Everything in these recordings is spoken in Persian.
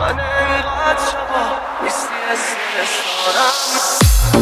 من انقدر شبا نیستی استرس دارم.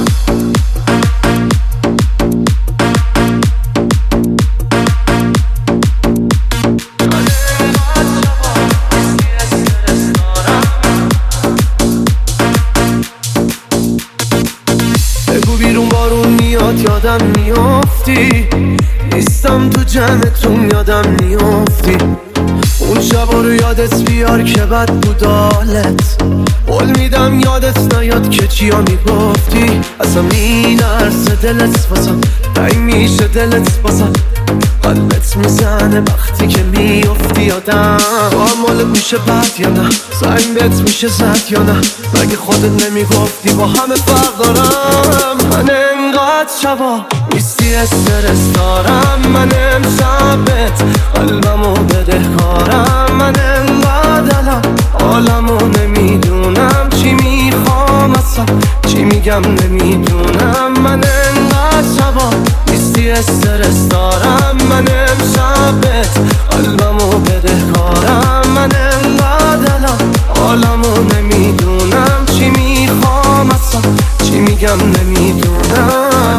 یادم میافتی نیستم تو جمعتون یادم میافتی اون شبا رو یادت بیار که بد بود حالت قول میدم یادت نیاد که چیا میگفتی اصلا میلرزه دلت واسم تنگ میشه دلت واسم قلبت میزنه وقتی که میافتی یادم مالت میشه بد یا نه زنگ بهت میشه زد یا نه مگه خودت نمیگفتی با همه فرق دارم من انقدر شبا نیستی استرس دارم من امشبت قلبمو بده کارم من انقدر الان حالمو نمیدونم چی میخوام اصلا چی میگم نمیدونم من انقدر شبا نیستی استرس دارم من امشبت قلبمو بده کارم من انقدر الان حالمو نمیدونم چی میخوام اصلا چی میگم نمیدونم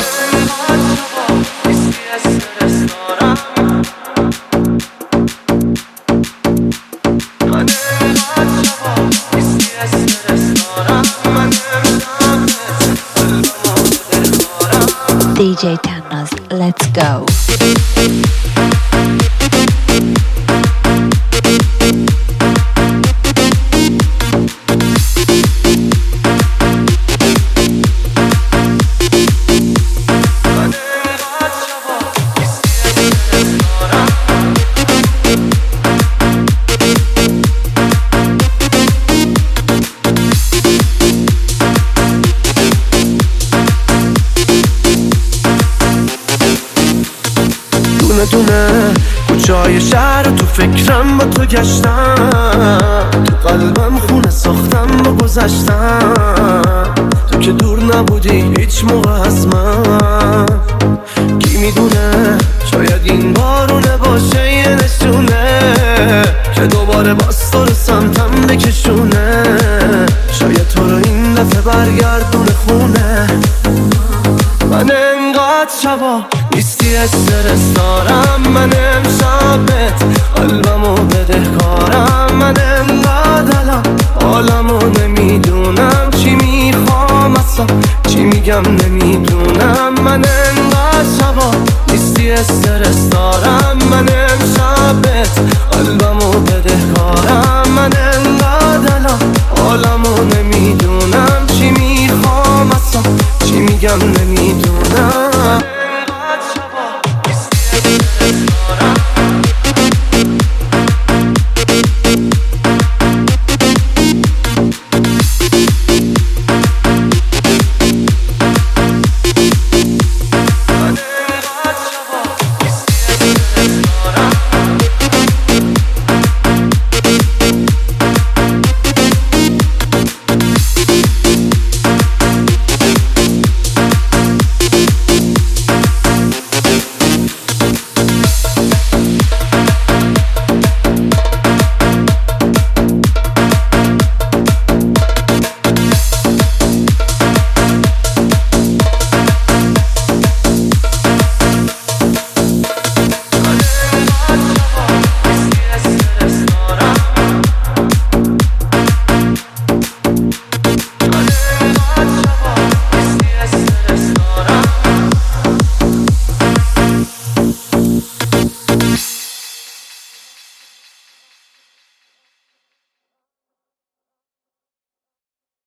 DJ Tanaz, let's go. دونه کوچای شهر تو فکرم با تو گشتم تو قلبم خونه ساختم با گذشتم تو که دور نبودی هیچ موقع از من کی میدونه شاید این بارونه باشه یه نشونه که دوباره باز تو رو سمتم بکشونه شاید تو رو این دفعه برگردونه خونه من انقدر شبا نیستی استرس دارم من امشبت قلبمو بده کارم